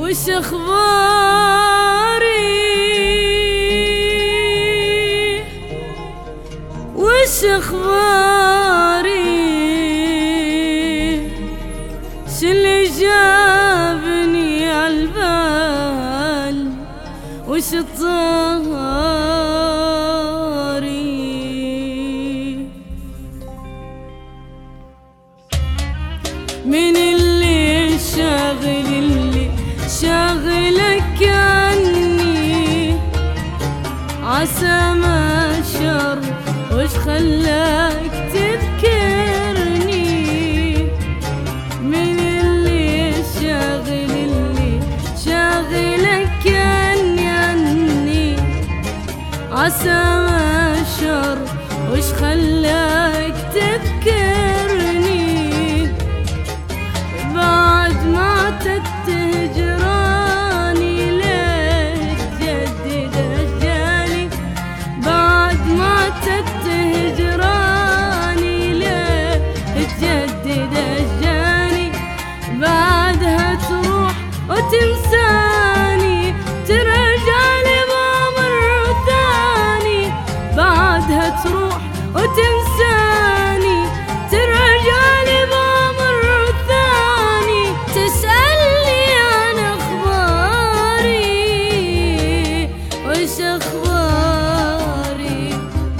وش اخباري وش اخباري شلي جابني عالبال وش الطاري من اللي شاغلك عني عسى ما شر وش خلاك تذكرني من اللي شاغلك عني عسى ما شر وش خلاك تذكرني بعد ما تهجراني ليه تجدد أشجاني بعد ما تهجراني ليه تجدد أشجاني بعدها تروح وتنساني ترجع لي بأمر ثاني بعدها تروح وتنساني ترجع لي بأمر ثاني تسألني عن أخباري وش أخباري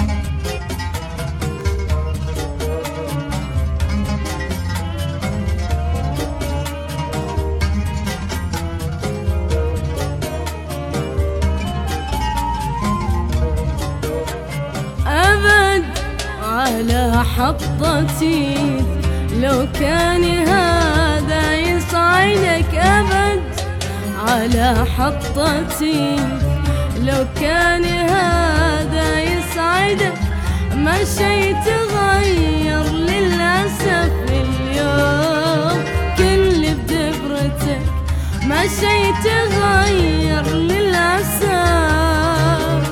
أبد على حطتي لو كان هذا يسعدك أبد على حطتي لو كان هذا يسعدك ما شي تغير للأسف اليوم كل بدبرتك ما شي تغير للأسف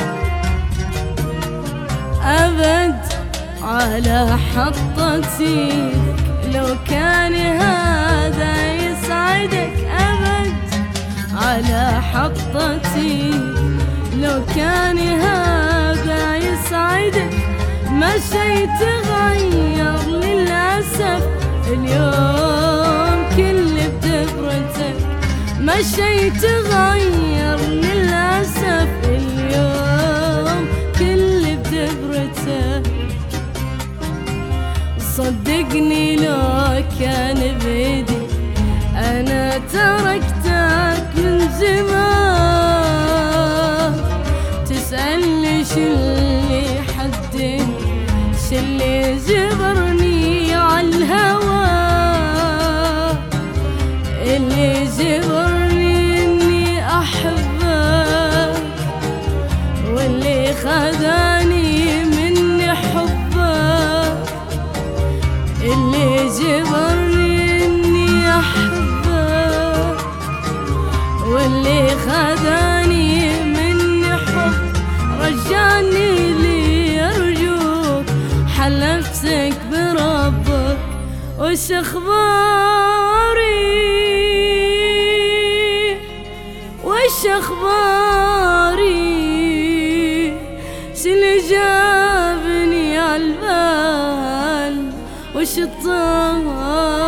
أبد على حطتي لو كان هذا يسعدك أبد على حطتي لو كان هذا يسعدك ما شي تغير للأسف اليوم كل بدبرتك ما شي تغير للأسف اليوم كل بدبرتك صدقني لو كان بيدي أنا تركتك من زمان تسألني شلي حدني شلي جبرني عالهوى اللي جبرني إني أحبك واللي خذاني مني حبك اللي جبرني إني أحبك واللي خذاني مني حب رجعني لي أرجوك حلفتك بربك وش أخباري وش أخباري شلي جابني عالبال وش الطار